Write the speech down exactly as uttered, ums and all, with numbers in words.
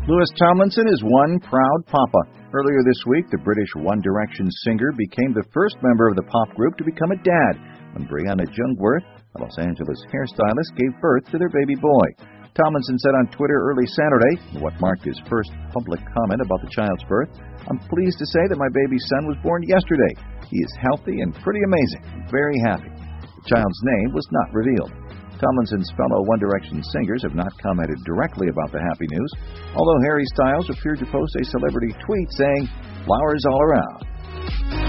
Louis Tomlinson is one proud papa. Earlier this week, the British One Direction singer became the first member of the pop group to become a dad when Brianna Jungwirth, a Los Angeles hairstylist, gave birth to their baby boy. Tomlinson said on Twitter early Saturday, what marked his first public comment about the child's birth, "I'm pleased to say that my baby son was born yesterday. He is healthy and pretty amazing. I'm very happy." The child's name was not revealed. Tomlinson's fellow One Direction singers have not commented directly about the happy news, although Harry Styles appeared to post a celebrity tweet saying, "Flowers all around."